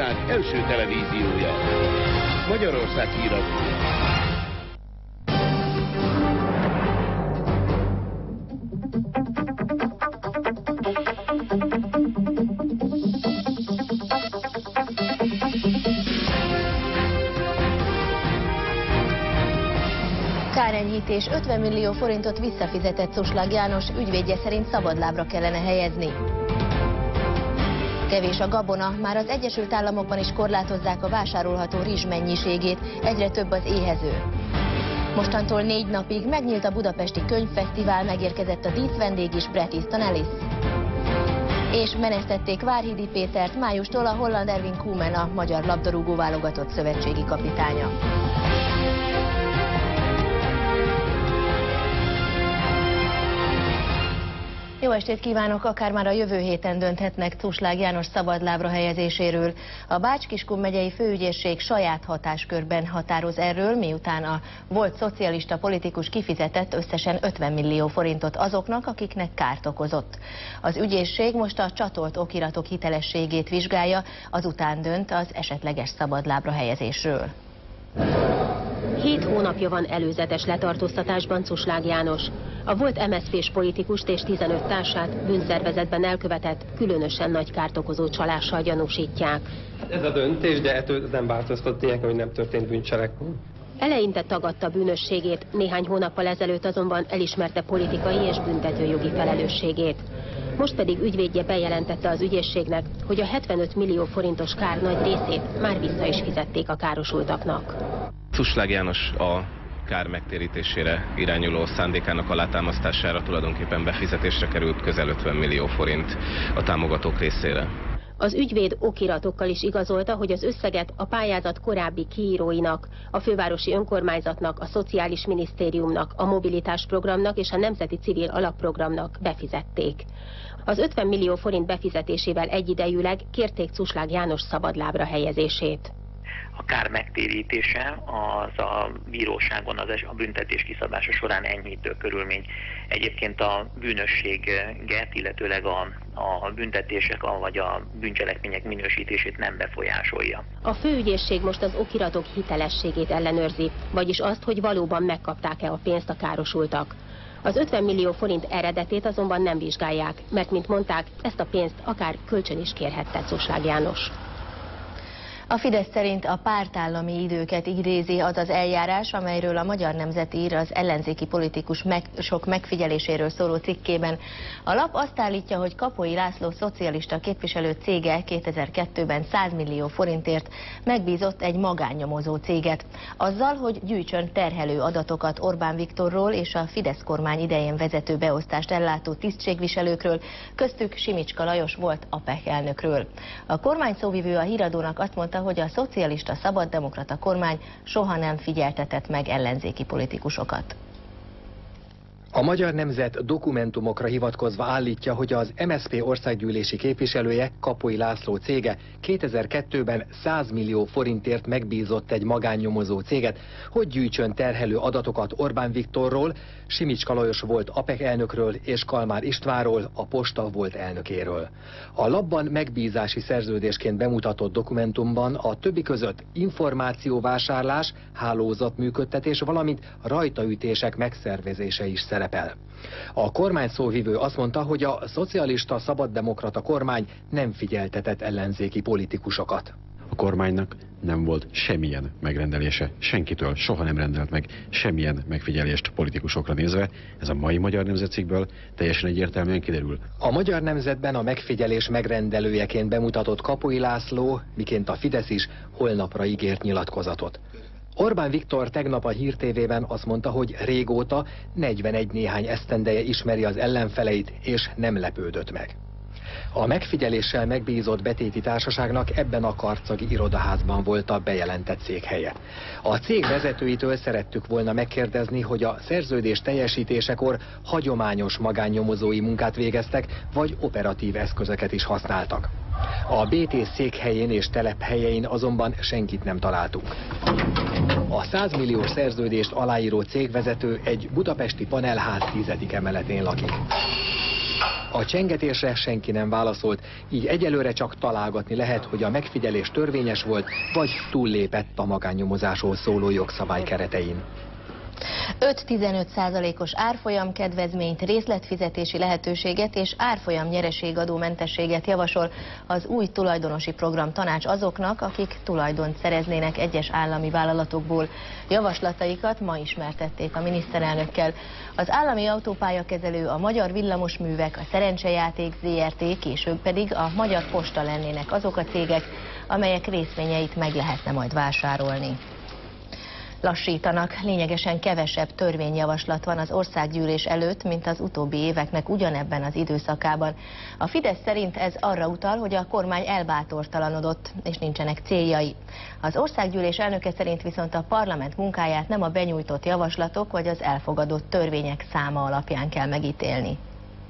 világ első televíziója. Magyarország Híradó. Kárenyhítés 50 millió forintot visszafizetett Cuslág János, ügyvédje szerint szabadlábra kellene helyezni. Kevés a gabona, már az Egyesült Államokban is korlátozzák a vásárolható rizs mennyiségét, egyre több az éhező. Mostantól 4 napig megnyílt a Budapesti Könyvfesztivál, megérkezett a díszvendég is, Bret Easton Ellis. És menesztették Várhidi Pétert, májustól a holland Ervin Koeman, a magyar labdarúgó válogatott szövetségi kapitánya. Jó estét kívánok! Akár már a jövő héten dönthetnek Cuslág János szabadlábra helyezéséről. A Bács-Kiskun megyei főügyészség saját hatáskörben határoz erről, miután a volt szocialista politikus kifizetett összesen 50 millió forintot azoknak, akiknek kárt okozott. Az ügyészség most a csatolt okiratok hitelességét vizsgálja, azután dönt az esetleges szabadlábra helyezésről. 7 hónapja van előzetes letartóztatásban Cuslág János. A volt MSZP-s politikust és 15 társát bűnszervezetben elkövetett, különösen nagy kárt okozó csalással gyanúsítják. Ez a döntés, de ettől nem változtat tényleg, hogy nem történt bűncselekmény. Eleinte tagadta bűnösségét, néhány hónappal ezelőtt azonban elismerte politikai és büntetőjogi felelősségét. Most pedig ügyvédje bejelentette az ügyészségnek, hogy a 75 millió forintos kár nagy részét már vissza is fizették a károsultaknak. Cuslág János a kár megtérítésére irányuló szándékának alátámasztására tulajdonképpen befizetésre került közel 50 millió forint a támogatók részére. Az ügyvéd okiratokkal is igazolta, hogy az összeget a pályázat korábbi kiíróinak, a fővárosi önkormányzatnak, a Szociális Minisztériumnak, a Mobilitás Programnak és a Nemzeti Civil Alapprogramnak befizették. Az 50 millió forint befizetésével egyidejűleg kérték Cuslág János szabadlábra helyezését. A kár megtérítése az a bíróságon a büntetés kiszabása során enyhítő körülmény. Egyébként a bűnösséget, illetőleg a büntetések vagy a bűncselekmények minősítését nem befolyásolja. A főügyészség most az okiratok hitelességét ellenőrzi, vagyis azt, hogy valóban megkapták-e a pénzt a károsultak. Az 50 millió forint eredetét azonban nem vizsgálják, mert mint mondták, ezt a pénzt akár kölcsön is kérhette Cuslág János. A Fidesz szerint a pártállami időket idézi az az eljárás, amelyről a Magyar Nemzet ír az ellenzéki politikus sok megfigyeléséről szóló cikkében. A lap azt állítja, hogy Kapolyi László szocialista képviselő cége 2002-ben 100 millió forintért megbízott egy magánnyomozó céget, azzal, hogy gyűjtsön terhelő adatokat Orbán Viktorról és a Fidesz kormány idején vezető beosztást ellátó tisztségviselőkről, köztük Simicska Lajos volt APEC elnökről. A kormány szóvivő a Híradónak azt mondta, hogy a szocialista szabaddemokrata kormány soha nem figyeltetett meg ellenzéki politikusokat. A Magyar Nemzet dokumentumokra hivatkozva állítja, hogy az MSZP országgyűlési képviselője, Kapolyi László cége 2002-ben 100 millió forintért megbízott egy magánnyomozó céget, hogy gyűjtsön terhelő adatokat Orbán Viktorról, Simicska Lajos volt APEC elnökről és Kalmár Istvánról, a Posta volt elnökéről. A labban megbízási szerződésként bemutatott dokumentumban a többi között információvásárlás, hálózatműködtetés, valamint rajtaütések megszervezése is szerepel. A kormány szóvivő azt mondta, hogy a szocialista szabaddemokrata kormány nem figyeltetett ellenzéki politikusokat. A kormánynak nem volt semmilyen megrendelése, senkitől soha nem rendelt meg semmilyen megfigyelést politikusokra nézve, ez a mai Magyar Nemzet cikkből teljesen egyértelműen kiderül. A Magyar Nemzetben a megfigyelés megrendelőjeként bemutatott Kapolyi László, miként a Fidesz is holnapra ígért nyilatkozatot. Orbán Viktor tegnap a Hír TV-ben azt mondta, hogy régóta 41 néhány esztendeje ismeri az ellenfeleit, és nem lepődött meg. A megfigyeléssel megbízott betéti társaságnak ebben a karcagi irodaházban volt a bejelentett székhelye. A cég vezetőitől szerettük volna megkérdezni, hogy a szerződés teljesítésekor hagyományos magánnyomozói munkát végeztek, vagy operatív eszközöket is használtak. A BT székhelyén és telephelyein azonban senkit nem találtunk. A 100 milliós szerződést aláíró cégvezető egy budapesti panelház 10. emeletén lakik. A csengetésre senki nem válaszolt, így egyelőre csak találgatni lehet, hogy a megfigyelés törvényes volt, vagy túllépett a magánnyomozásról szóló jogszabály keretein. 5-15%-os árfolyam kedvezményt, részletfizetési lehetőséget és árfolyam nyereségadómentességet javasol az új tulajdonosi program tanács azoknak, akik tulajdont szereznének egyes állami vállalatokból. Javaslataikat ma ismertették a miniszterelnökkel. Az állami autópályakezelő, a Magyar Villamosművek, a Szerencsejáték Zrt., később pedig a Magyar Posta lennének azok a cégek, amelyek részvényeit meg lehetne majd vásárolni. Lassítanak, lényegesen kevesebb törvényjavaslat van az országgyűlés előtt, mint az utóbbi éveknek ugyanebben az időszakában. A Fidesz szerint ez arra utal, hogy a kormány elbátortalanodott, és nincsenek céljai. Az országgyűlés elnöke szerint viszont a parlament munkáját nem a benyújtott javaslatok vagy az elfogadott törvények száma alapján kell megítélni.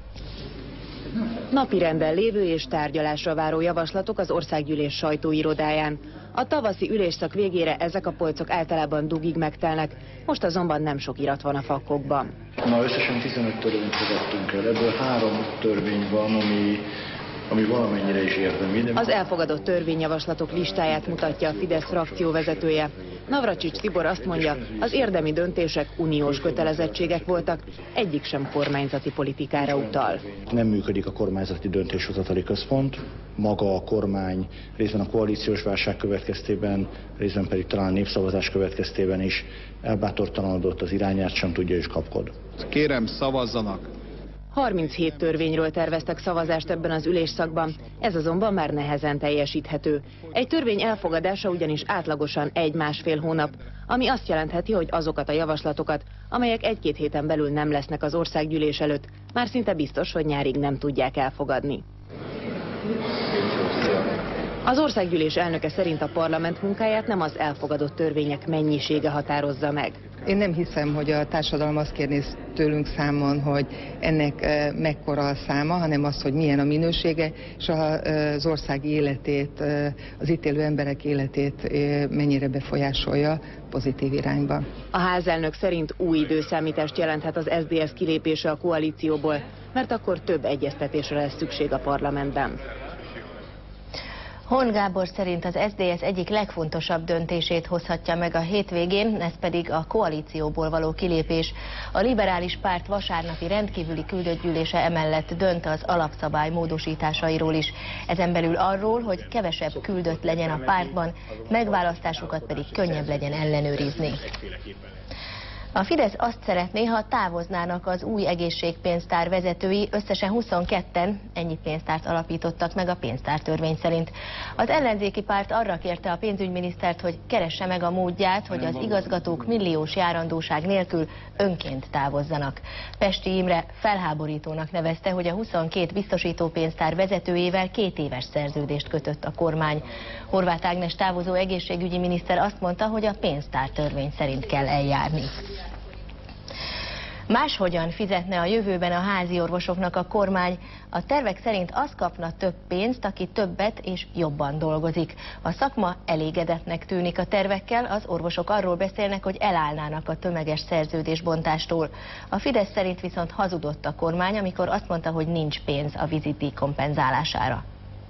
Napirenden lévő és tárgyalásra váró javaslatok az országgyűlés sajtóirodáján. A tavaszi ülésszak végére ezek a polcok általában dugig megtelnek, most azonban nem sok irat van a fakkokban. Ma összesen 15 törvényt fogadtunk el, ebből 3 törvény van, ami valamennyire is érdemi. Az elfogadott törvényjavaslatok listáját mutatja a Fidesz frakcióvezetője. Navracsics Tibor azt mondja, az érdemi döntések uniós kötelezettségek voltak, egyik sem kormányzati politikára utal. Nem működik a kormányzati döntéshozatali központ, maga a kormány részben a koalíciós válság következtében, részben pedig talán népszavazás következtében is elbátortalanodott, az irányát sem tudja és kapkod. Kérem, szavazzanak! 37 törvényről terveztek szavazást ebben az ülésszakban, ez azonban már nehezen teljesíthető. Egy törvény elfogadása ugyanis átlagosan 1-1,5 hónap, ami azt jelentheti, hogy azokat a javaslatokat, amelyek 1-2 héten belül nem lesznek az országgyűlés előtt, már szinte biztos, hogy nyárig nem tudják elfogadni. Az országgyűlés elnöke szerint a parlament munkáját nem az elfogadott törvények mennyisége határozza meg. Én nem hiszem, hogy a társadalom azt kérné tőlünk számon, hogy ennek mekkora a száma, hanem az, hogy milyen a minősége, és az ország életét, az itt élő emberek életét mennyire befolyásolja pozitív irányba. A házelnök szerint új időszámítást jelenthet az SZDSZ kilépése a koalícióból, mert akkor több egyeztetésre lesz szükség a parlamentben. Hon Gábor szerint az SZDSZ egyik legfontosabb döntését hozhatja meg a hétvégén, ez pedig a koalícióból való kilépés. A liberális párt vasárnapi rendkívüli küldöttgyűlése emellett dönt az alapszabály módosításairól is. Ezen belül arról, hogy kevesebb küldött legyen a pártban, megválasztásukat pedig könnyebb legyen ellenőrizni. A Fidesz azt szeretné, ha távoznának az új egészségpénztár vezetői, összesen 22-en ennyi pénztárt alapítottak meg a pénztártörvény szerint. Az ellenzéki párt arra kérte a pénzügyminisztert, hogy keresse meg a módját, hogy az igazgatók milliós járandóság nélkül önként távozzanak. Pesti Imre felháborítónak nevezte, hogy a 22 biztosítópénztár vezetőjével 2 éves szerződést kötött a kormány. Horváth Ágnes távozó egészségügyi miniszter azt mondta, hogy a pénztártörvény szerint kell eljárni. Máshogyan fizetne a jövőben a házi orvosoknak a kormány. A tervek szerint az kapna több pénzt, aki többet és jobban dolgozik. A szakma elégedetnek tűnik a tervekkel, az orvosok arról beszélnek, hogy elállnának a tömeges szerződésbontástól. A Fidesz szerint viszont hazudott a kormány, amikor azt mondta, hogy nincs pénz a vizitdíj kompenzálására.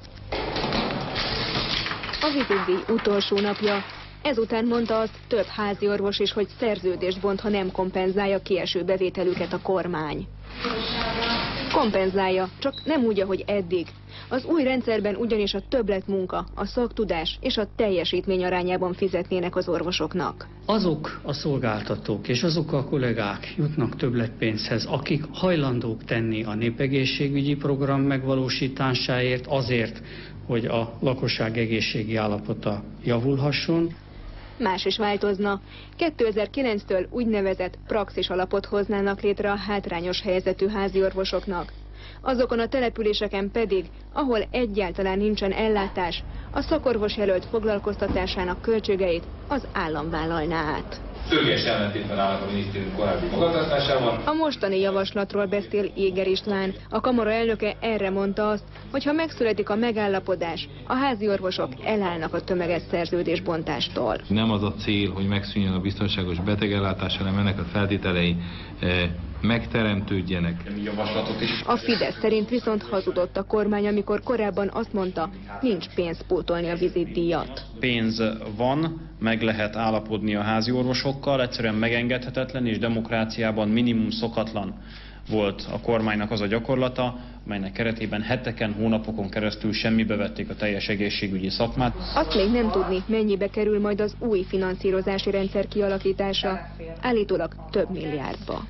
A vizitdíj utolsó napja. Ezután mondta azt több házi orvos is, hogy szerződést bont, ha nem kompenzálja kieső bevételüket a kormány. Kompenzálja, csak nem úgy, ahogy eddig. Az új rendszerben ugyanis a többletmunka, a szaktudás és a teljesítmény arányában fizetnének az orvosoknak. Azok a szolgáltatók és azok a kollégák jutnak többletpénzhez, akik hajlandók tenni a népegészségügyi program megvalósításáért, azért, hogy a lakosság egészségi állapota javulhasson. Más is változna. 2009-től úgynevezett praxis alapot hoznának létre a hátrányos helyzetű háziorvosoknak. Azokon a településeken pedig, ahol egyáltalán nincsen ellátás, a szakorvos jelölt foglalkoztatásának költségeit az állam vállalná át. tökéletes ellentétben állnak a minisztérium korábbi magatartásával. A mostani javaslatról beszél Éger István. A kamara elnöke erre mondta azt, hogy ha megszületik a megállapodás, a házi orvosok elállnak a tömeges szerződésbontástól. Nem az a cél, hogy megszűnjön a biztonságos betegellátás, hanem ennek a feltételei megteremtődjenek. A Fidesz szerint viszont hazudott a kormány, amikor korábban azt mondta, nincs pénz pótolni a vizitdíjat. Pénz van, meg lehet állapodni a házi orvosokkal, egyszerűen megengedhetetlen és demokráciában minimum szokatlan volt a kormánynak az a gyakorlata, melynek keretében heteken, hónapokon keresztül semmibe vették a teljes egészségügyi szakmát. Azt még nem tudni, mennyibe kerül majd az új finanszírozási rendszer kialakítása, állítólag több milliárdba.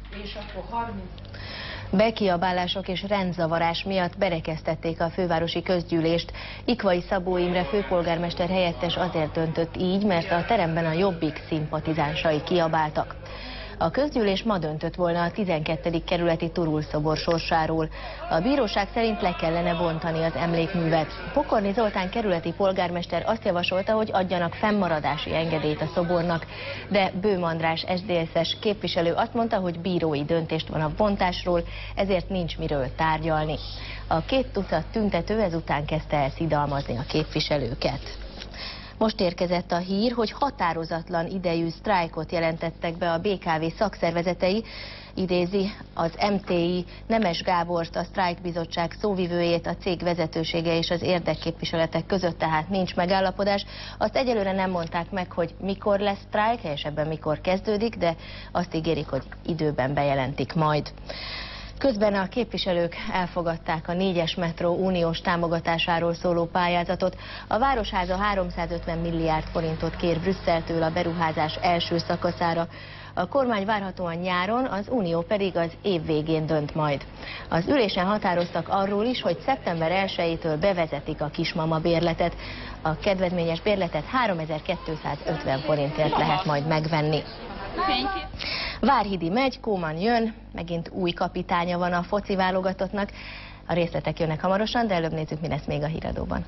Bekiabálások és rendzavarás miatt berekeztették a fővárosi közgyűlést. Ikvai Szabó Imre főpolgármester helyettes azért döntött így, mert a teremben a Jobbik szimpatizánsai kiabáltak. A közgyűlés ma döntött volna a 12. kerületi Turul szobor sorsáról. A bíróság szerint le kellene bontani az emlékművet. Pokorni Zoltán kerületi polgármester azt javasolta, hogy adjanak fennmaradási engedélyt a szobornak, de Bőm András SZDSZ-es képviselő azt mondta, hogy bírói döntést van a bontásról, ezért nincs miről tárgyalni. A 200 tüntető ezután kezdte el szidalmazni a képviselőket. Most érkezett a hír, hogy határozatlan idejű sztrájkot jelentettek be a BKV szakszervezetei, idézi az MTI Nemes Gábort, a sztrájkbizottság szóvivőjét, a cég vezetősége és az érdekképviseletek között tehát nincs megállapodás. Azt egyelőre nem mondták meg, hogy mikor lesz sztrájk, és ebben mikor kezdődik, de azt ígérik, hogy időben bejelentik majd. Közben a képviselők elfogadták a 4-es metró uniós támogatásáról szóló pályázatot. A Városháza 350 milliárd forintot kér Brüsszeltől a beruházás első szakaszára. A kormány várhatóan nyáron, az Unió pedig az év végén dönt majd. Az ülésen határoztak arról is, hogy szeptember 1-től bevezetik a kismama bérletet. A kedvezményes bérletet 3250 forintért lehet majd megvenni. Várhidi megy, Kóman jön, megint új kapitánya van a foci válogatottnak. A részletek jönnek hamarosan, de előbb nézzük, mi lesz még a híradóban.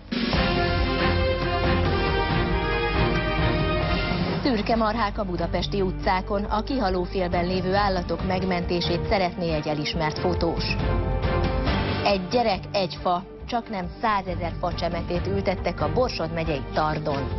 Szürke marhák a budapesti utcákon, a kihalófélben lévő állatok megmentését szeretné egy elismert fotós. Egy gyerek, egy fa, csaknem 100 000 facsemetét ültettek a Borsod megyei Tardon.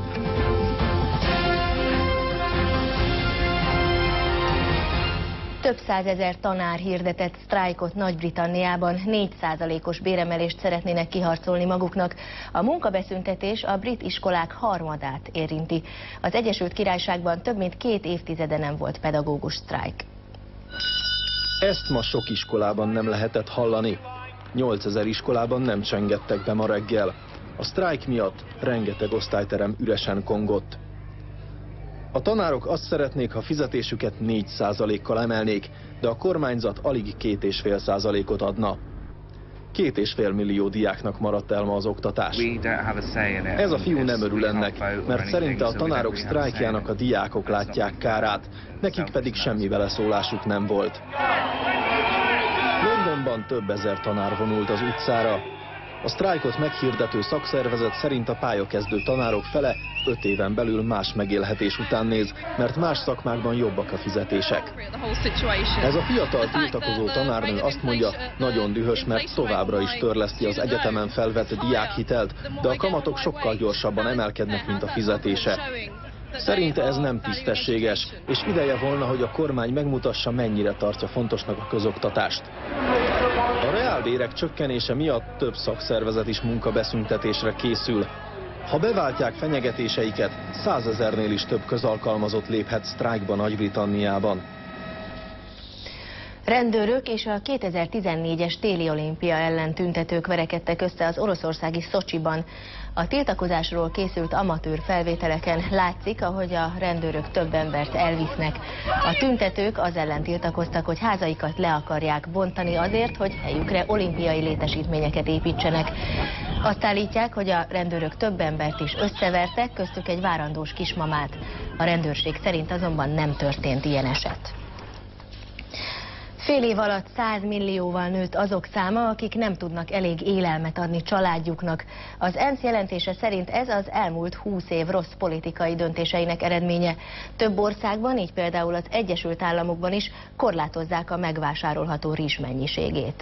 Több százezer tanár hirdetett sztrájkot Nagy-Britanniában, 4%-os béremelést szeretnének kiharcolni maguknak. A munkabeszüntetés a brit iskolák harmadát érinti. Az Egyesült Királyságban több mint 2 évtizede nem volt pedagógus sztrájk. Ezt ma sok iskolában nem lehetett hallani. 8000 iskolában nem csengettek be ma reggel. A sztrájk miatt rengeteg osztályterem üresen kongott. A tanárok azt szeretnék, ha fizetésüket 4%-kal emelnék, de a kormányzat alig 2,5%-ot adna. 2,5 millió diáknak maradt el ma az oktatás. Ez a fiú nem örül ennek, mert szerinte a tanárok sztrájkjának a diákok látják kárát, nekik pedig semmi beleszólásuk nem volt. Londonban több ezer tanár vonult az utcára. A sztrájkot meghirdető szakszervezet szerint a pályakezdő tanárok fele 5 éven belül más megélhetés után néz, mert más szakmákban jobbak a fizetések. Ez a fiatal tiltakozó tanárnő azt mondja, nagyon dühös, mert továbbra is törleszti az egyetemen felvett diákhitelt, de a kamatok sokkal gyorsabban emelkednek, mint a fizetése. Szerinte ez nem tisztességes, és ideje volna, hogy a kormány megmutassa, mennyire tartja fontosnak a közoktatást. A reálbérek csökkenése miatt több szakszervezet is munkabeszüntetésre készül. Ha beváltják fenyegetéseiket, 100 000-nél is több közalkalmazott léphet sztrájkba Nagy-Britanniában. Rendőrök és a 2014-es téli olimpia ellen tüntetők verekedtek össze az oroszországi Szocsiban. A tiltakozásról készült amatőr felvételeken látszik, ahogy a rendőrök több embert elvisznek. A tüntetők az ellen tiltakoztak, hogy házaikat le akarják bontani azért, hogy helyükre olimpiai létesítményeket építsenek. Azt állítják, hogy a rendőrök több embert is összevertek, köztük egy várandós kismamát. A rendőrség szerint azonban nem történt ilyen eset. Fél év alatt 100 millióval nőtt azok száma, akik nem tudnak elég élelmet adni családjuknak. Az ENSZ jelentése szerint ez az elmúlt 20 év rossz politikai döntéseinek eredménye. Több országban, így például az Egyesült Államokban is korlátozzák a megvásárolható rizs mennyiségét.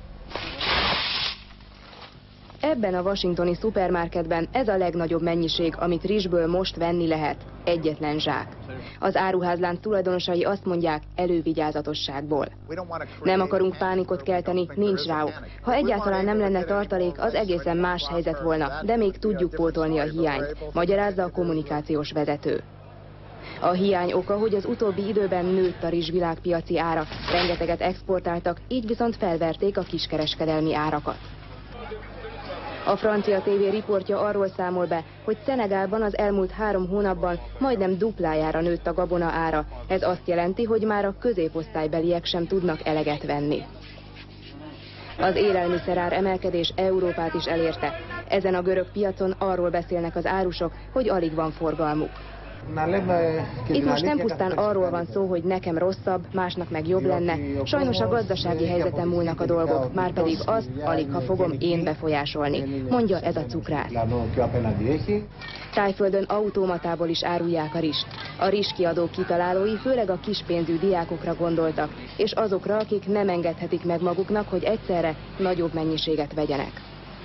Ebben a washingtoni szupermarketben ez a legnagyobb mennyiség, amit rizsből most venni lehet. Egyetlen zsák. Az áruházlánc tulajdonosai azt mondják, elővigyázatosságból. Nem akarunk pánikot kelteni, nincs ráuk. Ha egyáltalán nem lenne tartalék, az egészen más helyzet volna, de még tudjuk pótolni a hiányt, magyarázza a kommunikációs vezető. A hiány oka, hogy az utóbbi időben nőtt a rizs világpiaci ára, rengeteget exportáltak, így viszont felverték a kiskereskedelmi árakat. A francia tévé riportja arról számol be, hogy Szenegálban az elmúlt 3 hónapban majdnem duplájára nőtt a gabona ára. Ez azt jelenti, hogy már a középosztálybeliek sem tudnak eleget venni. Az élelmiszerár emelkedés Európát is elérte. Ezen a görög piacon arról beszélnek az árusok, hogy alig van forgalmuk. Itt most nem pusztán arról van szó, hogy nekem rosszabb, másnak meg jobb lenne. Sajnos a gazdasági helyzeten múlnak a dolgok, márpedig azt aligha fogom én befolyásolni, mondja ez a cukrász. Tájföldön automatából is árulják a rizst. A rizskiadók kitalálói főleg a kispénzű diákokra gondoltak, és azokra, akik nem engedhetik meg maguknak, hogy egyszerre nagyobb mennyiséget vegyenek.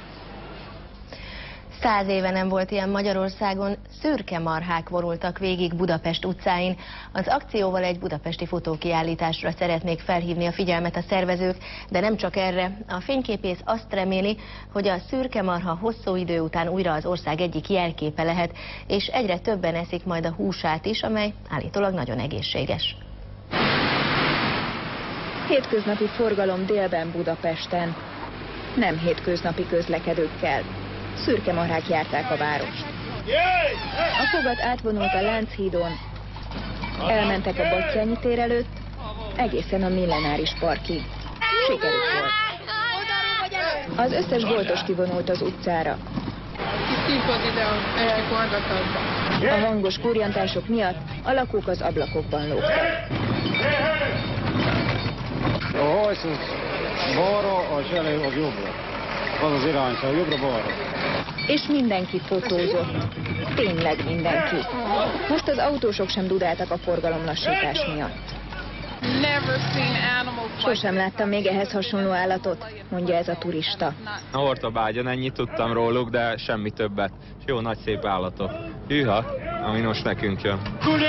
100 éve nem volt ilyen Magyarországon, szürke marhák vonultak végig Budapest utcáin. Az akcióval egy budapesti fotókiállításra szeretnék felhívni a figyelmet a szervezők, de nem csak erre. A fényképész azt reméli, hogy a szürke marha hosszú idő után újra az ország egyik jelképe lehet, és egyre többen eszik majd a húsát is, amely állítólag nagyon egészséges. Hétköznapi forgalom délben Budapesten. Nem hétköznapi közlekedőkkel. Szürke marhák járták a várost. A fogat átvonult a Lánchídon, elmentek a Batthyány tér előtt, egészen a Millenáris parkig. Sikerük volt. Az összes boltos kivonult az utcára. A hangos kurjantások miatt a lakók az ablakokban lógtak. A hajszóz balra, az elő az jobbra. Az az irányszal, jobbra-balra. És mindenki fotózott. Tényleg mindenki. Most az autósok sem dudáltak a forgalomlassítás miatt. Sosem láttam még ehhez hasonló állatot, mondja ez a turista. A Hortobágyon ennyit tudtam róluk, de semmi többet. És jó nagy szép állatok. Hűha, ami most nekünk jön.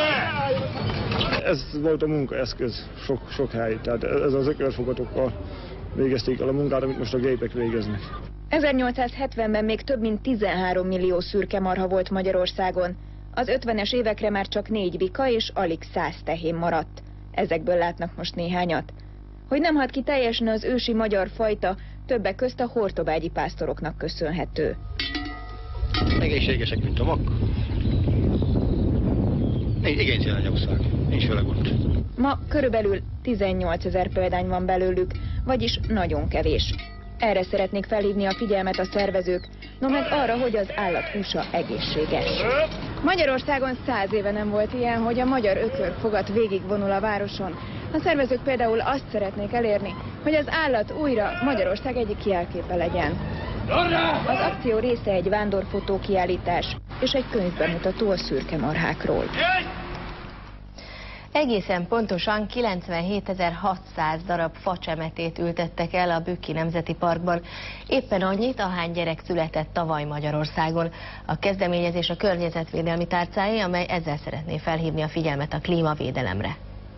Ez volt a munkaeszköz sok hely, tehát ez az ökörfogatokkal végezték el a munkát, amit most a gépek végeznek. 1870-ben még több mint 13 millió szürke marha volt Magyarországon. Az 50-es évekre már csak 4 bika és alig 100 tehén maradt. Ezekből látnak most néhányat. Hogy nem halt ki teljesen az ősi magyar fajta, többek közt a hortobágyi pásztoroknak köszönhető. Egészségesek, mint a vak. Igénytelen anyagország, nincs vele gond. Ma körülbelül 18 000 példány van belőlük, vagyis nagyon kevés. Erre szeretnék felhívni a figyelmet a szervezők, no meg arra, hogy az állat húsa egészséges. Magyarországon 100 éve nem volt ilyen, hogy a magyar ökörfogat végigvonul a városon. A szervezők például azt szeretnék elérni, hogy az állat újra Magyarország egyik jelképe legyen. Az akció része egy vándorfotó kiállítás és egy könyvbemutató a szürke marhákról. Egészen pontosan 97.600 darab facsemetét ültettek el a Bükki Nemzeti Parkban. Éppen annyit, ahány gyerek született tavaly Magyarországon. A kezdeményezés a környezetvédelmi tárcáé, amely ezzel szeretné felhívni a figyelmet a klímavédelemre.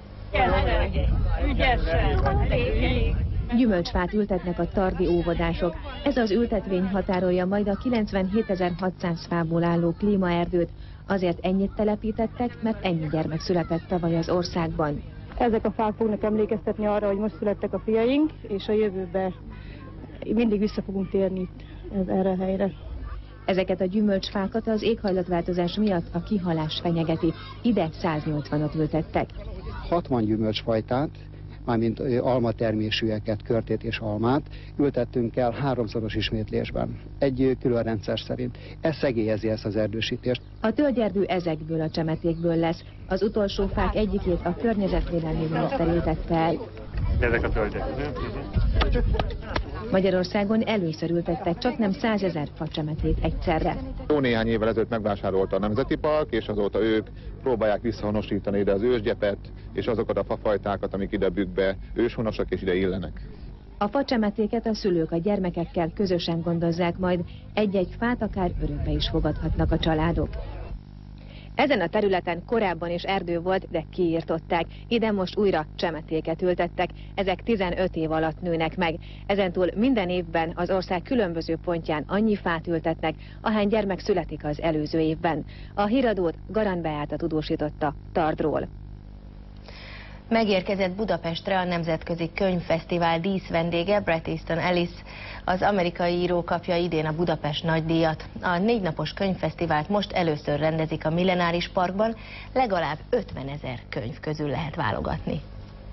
Gyümölcsfát ültetnek a tardi óvodások. Ez az ültetvény határolja majd a 97.600 fából álló klímaerdőt. Azért ennyit telepítettek, mert ennyi gyermek született tavaly az országban. Ezek a fák fognak emlékeztetni arra, hogy most születtek a fiaink, és a jövőben mindig vissza fogunk térni erre a helyre. Ezeket a gyümölcsfákat az éghajlatváltozás miatt a kihalás fenyegeti. Ide 180-ot ültettek. 60 gyümölcsfajtát, mármint almatermésűeket, körtét és almát ültettünk el 3-szoros ismétlésben, egy külön rendszer szerint. Ez szegélyezi ezt az erdősítést. A tölgyerdő ezekből a csemetékből lesz. Az utolsó fák egyikét a környezetvédelmi miniszter ültette el. Ezek a tölgyek. Magyarországon először ültettek csaknem 100 000 facsemetét egyszerre. Jó néhány évvel ezelőtt megvásárolta a Nemzeti Park, és azóta ők próbálják visszahonosítani ide az ősgyepet, és azokat a fafajtákat, amik ide bükkbe őshonosak és ide illenek. A facsemetéket a szülők a gyermekekkel közösen gondozzák, majd egy-egy fát akár örökbe is fogadhatnak a családok. Ezen a területen korábban is erdő volt, de kiirtották. Ide most újra csemetéket ültettek. Ezek 15 év alatt nőnek meg. Ezentúl minden évben az ország különböző pontján annyi fát ültetnek, ahány gyermek születik az előző évben. A híradót Garant Beáta tudósította Tardról. Megérkezett Budapestre a Nemzetközi Könyvfesztivál díszvendége, Bret Easton Ellis. Az amerikai író kapja idén a Budapest nagydíjat. A 4 napos könyvfesztivált most először rendezik a Millenáris Parkban, legalább 50 000 könyv közül lehet válogatni.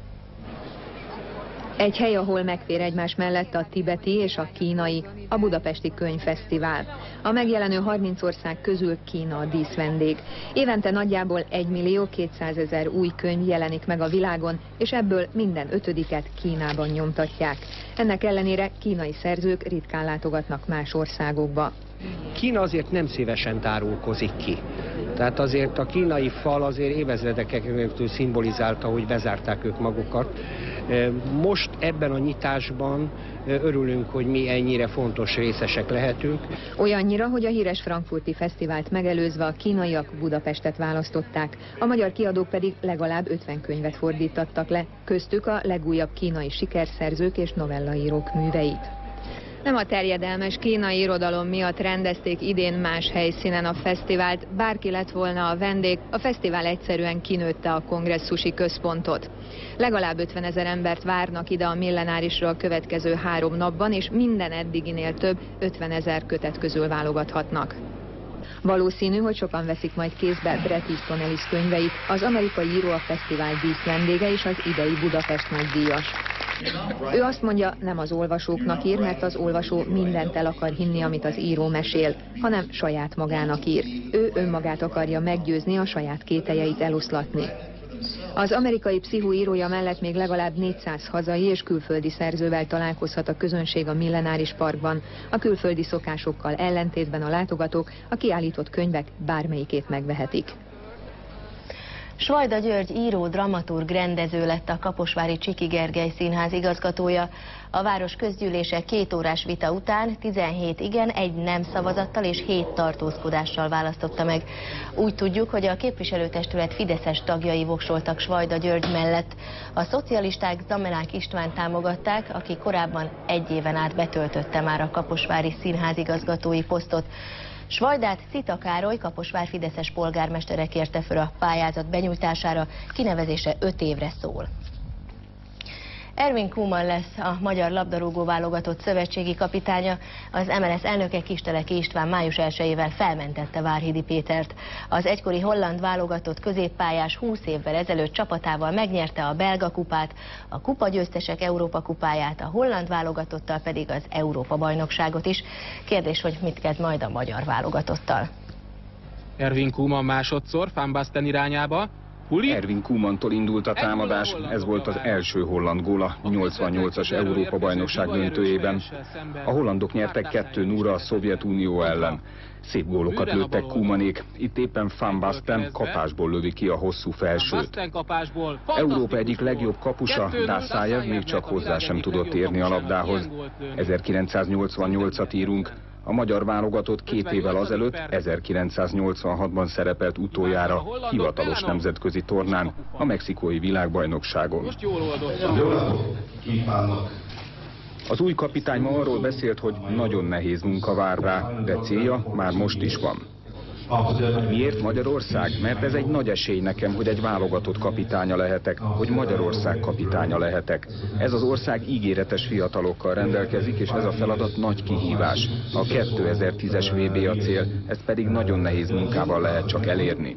Egy hely, ahol megfér egymás mellett a tibeti és a kínai, a Budapesti Könyvfesztivál. A megjelenő 30 ország közül Kína a díszvendég. Évente nagyjából 1 200 000 új könyv jelenik meg a világon, és ebből minden 5-et Kínában nyomtatják. Ennek ellenére kínai szerzők ritkán látogatnak más országokba. Kína azért nem szívesen tárulkozik ki. Tehát azért a kínai fal azért évezredeken szimbolizálta, hogy bezárták ők magukat. Most ebben a nyitásban örülünk, hogy mi ennyire fontos részesek lehetünk. Olyannyira, hogy a híres frankfurti fesztivált megelőzve a kínaiak Budapestet választották, a magyar kiadók pedig legalább 50 könyvet fordítattak le, köztük a legújabb kínai sikerszerzők és novellaírók műveit. Nem a terjedelmes kínai irodalom miatt rendezték idén más helyszínen a fesztivált, bárki lett volna a vendég, a fesztivál egyszerűen kinőtte a kongresszusi központot. Legalább 50 000 embert várnak ide a Millenárisra a következő 3 napban, és minden eddiginél több 50 000 kötet közül válogathatnak. Valószínű, hogy sokan veszik majd kézbe Bret Easton Ellis könyveit, az amerikai író a fesztivál díszvendége és az idei Budapest nagydíjas. Ő azt mondja, nem az olvasóknak ír, mert az olvasó mindent el akar hinni, amit az író mesél, hanem saját magának ír. Ő önmagát akarja meggyőzni, a saját kételjeit eloszlatni. Az amerikai pszichoírója mellett még legalább 400 hazai és külföldi szerzővel találkozhat a közönség a Millenáris Parkban. A külföldi szokásokkal ellentétben a látogatók a kiállított könyvek bármelyikét megvehetik. Svajda György író, dramaturg, rendező lett a kaposvári Csiki Gergely Színház igazgatója. A város közgyűlése 2 órás vita után 17 igen, 1 nem szavazattal és 7 tartózkodással választotta meg. Úgy tudjuk, hogy a képviselőtestület fideszes tagjai voksoltak Svajda György mellett. A szocialisták Zamenák Istvánt támogatták, aki korábban 1 éven át betöltötte már a kaposvári színház igazgatói posztot. Svajdát Szita Károly, Kaposvár fideszes polgármestere kérte föl a pályázat benyújtására, kinevezése 5 évre szól. Ervin Koeman lesz a magyar labdarúgó válogatott szövetségi kapitánya. Az MLS elnöke Kisteleki István május 1-ével felmentette Várhidi Pétert. Az egykori holland válogatott középpályás 20 évvel ezelőtt csapatával megnyerte a belga kupát, a kupagyőztesek Európa kupáját, a holland válogatottal pedig az Európa-bajnokságot is. Kérdés, hogy mit kezd majd a magyar válogatottal. Ervin Koeman másodszor Van Basten irányába. Ervin Koemantól indult a támadás, ez volt az első holland gól a 88-as Európa-bajnokság döntőjében. A hollandok nyertek 2-0 a Szovjetunió ellen. Szép gólokat lőttek Koemanék, itt éppen Van Basten kapásból lövi ki a hosszú felsőt. Európa egyik legjobb kapusa, Dászájev még csak hozzá sem tudott érni a labdához. 1988-at írunk. A magyar válogatott 2 évvel azelőtt, 1986-ban szerepelt utoljára hivatalos nemzetközi tornán, a mexikói világbajnokságon. Az új kapitány ma arról beszélt, hogy nagyon nehéz munka vár rá, de célja már most is van. Miért Magyarország? Mert ez egy nagy esély nekem, hogy egy válogatott kapitánya lehetek, hogy Magyarország kapitánya lehetek. Ez az ország ígéretes fiatalokkal rendelkezik, és ez a feladat nagy kihívás. A 2010-es VB a cél, ezt pedig nagyon nehéz munkával lehet csak elérni.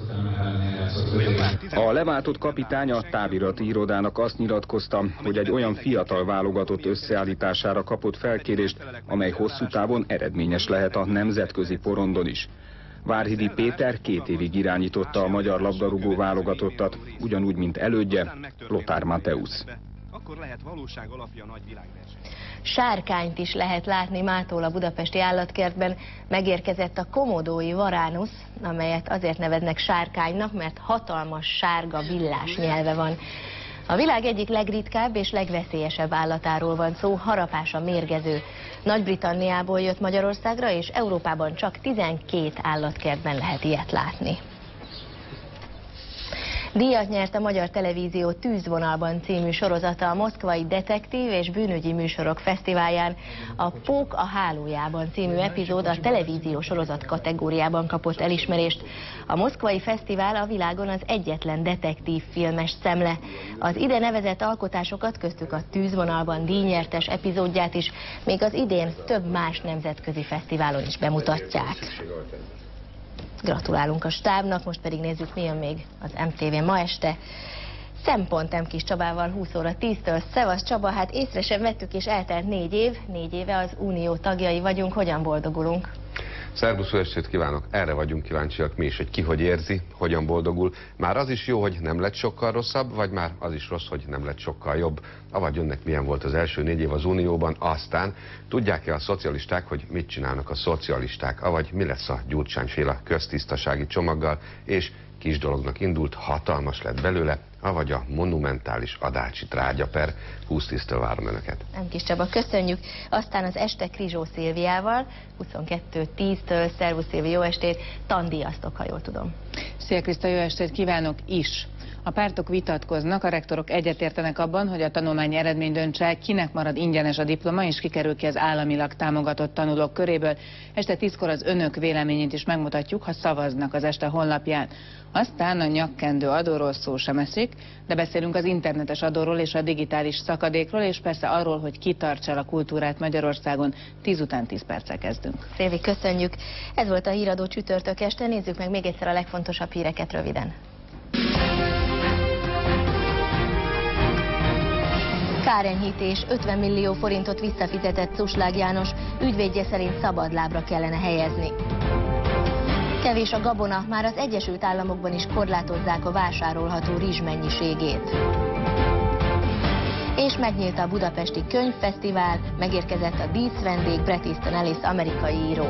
A leváltott kapitány a távirati irodának azt nyilatkozta, hogy egy olyan fiatal válogatott összeállítására kapott felkérést, amely hosszú távon eredményes lehet a nemzetközi porondon is. Várhidi Péter 2 évig irányította a magyar labdarúgó válogatottat, ugyanúgy, mint elődje, Lothar Matthäus. akkor lehet valóság alapja a nagy világverseny. Sárkányt is lehet látni mától a budapesti állatkertben. Megérkezett a komodói varánusz, amelyet azért neveznek sárkánynak, mert hatalmas sárga villás nyelve van. A világ egyik legritkább és legveszélyesebb állatáról van szó, harapása mérgező. Nagy-Britanniából jött Magyarországra, és Európában csak 12 állatkertben lehet ilyet látni. Díjat nyert a Magyar Televízió Tűzvonalban című sorozata a Moszkvai Detektív és Bűnügyi Műsorok Fesztiválján. A Pók a hálójában című epizód a televízió sorozat kategóriában kapott elismerést. A Moszkvai Fesztivál a világon az egyetlen detektív filmes szemle. Az ide nevezett alkotásokat, köztük a Tűzvonalban díjnyertes epizódját is, még az idén több más nemzetközi fesztiválon is bemutatják. Gratulálunk a stábnak, most pedig nézzük, mi jön még az MTV-n ma este. Szempont M. Kis Csabával 20 óra 10-től. Szevasz Csaba, hát észre sem vettük, és eltelt 4 év. 4 éve az Unió tagjai vagyunk, hogyan boldogulunk? Szerbusz, jó estét kívánok! Erre vagyunk kíváncsiak mi is, hogy ki hogy érzi, hogyan boldogul. Már az is jó, hogy nem lett sokkal rosszabb, vagy már az is rossz, hogy nem lett sokkal jobb. Avagy önnek milyen volt az első 4 év az Unióban, aztán tudják-e a szocialisták, hogy mit csinálnak a szocialisták, avagy mi lesz a Gyurcsányféle köztisztasági csomaggal, és kis dolognak indult, hatalmas lett belőle, avagy a monumentális adácsi trágyaper. 20-10-től várom önöket. M. Kis Csaba, köszönjük. Aztán az este Krizsó Szilviával, 22-10-től. Szervusz Szilvi, jó estét. Tandíjaztok, ha jól tudom. Szia Kriszta, jó estét kívánok is. A pártok vitatkoznak, a rektorok egyetértenek abban, hogy a tanulmány eredmény döntse el, kinek marad ingyenes a diploma, és kikerül ki az államilag támogatott tanulók köréből. Este 10-kor az önök véleményét is megmutatjuk, ha szavaznak az este honlapján. Aztán a nyakkendő adóról szó sem eszik, de beszélünk az internetes adóról és a digitális szakadékról, és persze arról, hogy ki tartsa el a kultúrát Magyarországon. 10 után 10 perccel kezdünk. Szilvi, köszönjük. Ez volt a Híradó csütörtök este. Nézzük meg még egyszer a legfontosabb híreket röviden. Kárenyhítés, 50 millió forintot visszafizetett Cuslág János, ügyvédje szerint szabadlábra kellene helyezni. Kevés a gabona, már az Egyesült Államokban is korlátozzák a vásárolható rizs mennyiségét. És megnyílt a Budapesti Könyvfesztivál, megérkezett a díszvendég Bret Easton Ellis amerikai író.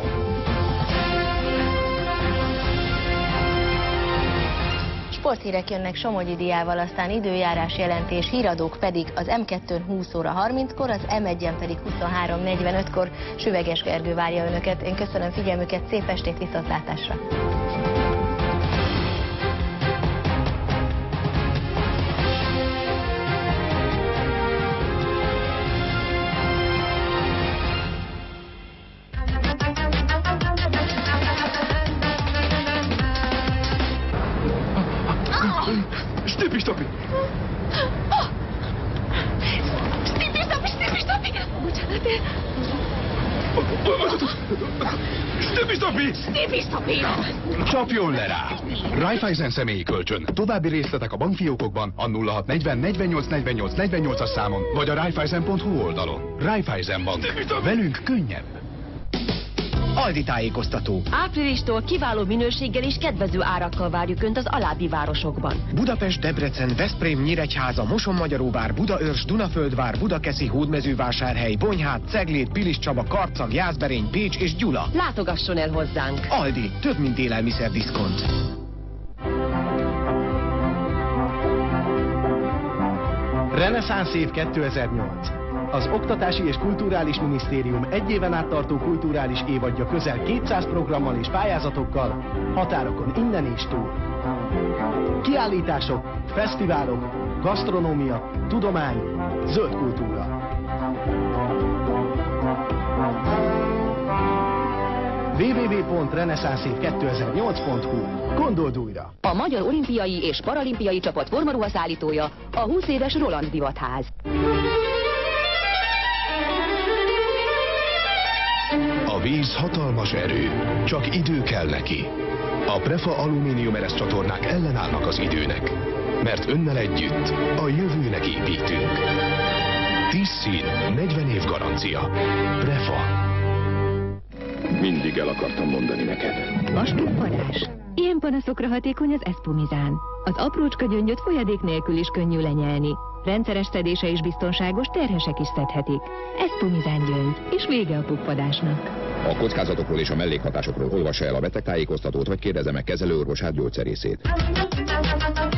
Sporthírek jönnek Somogyi Diával, aztán időjárás jelentés, híradók pedig az M2-n 20 óra 30-kor, az M1-en pedig 23:45-kor. Süveges Gergő várja önöket. Én köszönöm figyelmüket, szép estét, viszontlátásra! Stipi, stopi! Stipi, stopi, stipi, stopi! Bocsánat, Stipi, stopi! Stipi, stopi! Csapjon le rá! Raiffeisen személyi kölcsön. További részletek a bankfiókokban, a 0640 48 48 48-as számon, vagy a raiffeisen.hu oldalon. Raiffeisen Bank. Velünk könnyebb. Aldi tájékoztató. Áprilistól kiváló minőséggel és kedvező árakkal várjuk Önt az alábbi városokban. Budapest, Debrecen, Veszprém, Nyíregyháza, Mosonmagyaróvár, Budaörs, Dunaföldvár, Budakeszi, Hódmezővásárhely, Bonyhád, Ceglét, Piliscsaba, Karcag, Jászberény, Pécs és Gyula. Látogasson el hozzánk. Aldi, több mint élelmiszerdiszkont. Reneszánsz év 2008. Az Oktatási és Kulturális Minisztérium egy éven át tartó kulturális évadja közel 200 programmal és pályázatokkal, határokon innen és túl. Kiállítások, fesztiválok, gasztronómia, tudomány, zöld kultúra. www.reneszánszév2008.hu. Gondold újra! A Magyar Olimpiai és Paralimpiai Csapat formaruha szállítója a 20 éves Roland Divatház. A víz hatalmas erő, csak idő kell neki. A Prefa alumíniumeres csatornák ellenállnak az időnek, mert önnel együtt a jövőnek építünk. 10 szín, 40 év garancia. Prefa. Mindig el akartam mondani neked. Vasklubparás. Ilyen panaszokra hatékony az Espumizán. Az aprócska gyöngyöt folyadék nélkül is könnyű lenyelni. Rendszeres szedése és biztonságos, terhesek is szedhetik. Ez Pumizán gyöngy, és vége a puffadásnak. A kockázatokról és a mellékhatásokról olvassa el a betegtájékoztatót, vagy kérdezze meg kezelőorvosát, gyógyszerészét.